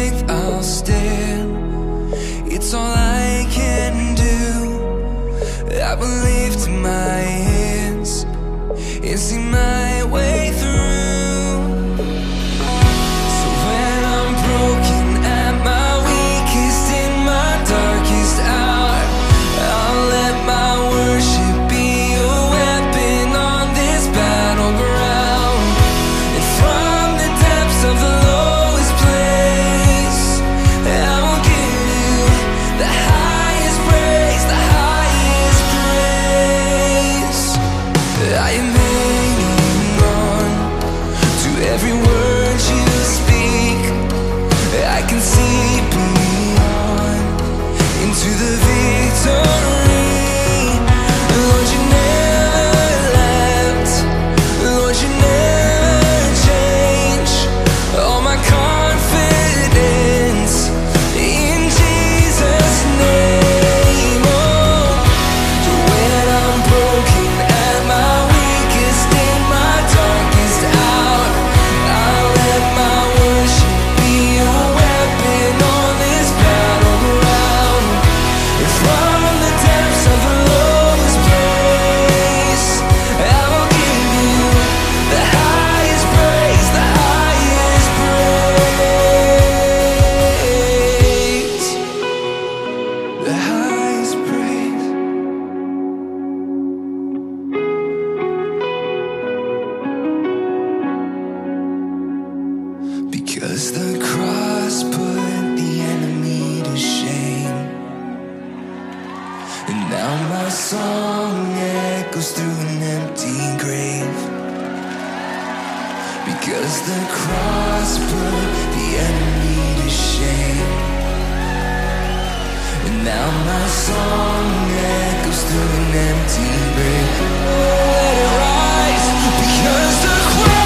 strength, I'll stand. It's all I can do. I will lift my hands and see my way through. So when I'm broken at my weakest, in my darkest hour, I'll let my worship be a weapon on this battleground. And from the depths of the lowest place, I will give you the highest praise, the highest praise. I am hanging on to every word you speak. I can see beyond into the victory. Lord, you never left. Lord, you never change. All my confidence in Jesus' name. Oh, when I'm broken at my weakest, in my darkest hour, I'll let my worship be a weapon on this battleground. And from the depths of the lowest place, I will give you the highest praise, the highest praise, the highest praise. Because the cross put the enemy to shame, and now my song echoes through an empty grave. Because the cross put the enemy to shame, and now my song echoes through an empty grave. Oh, let it rise, because the cross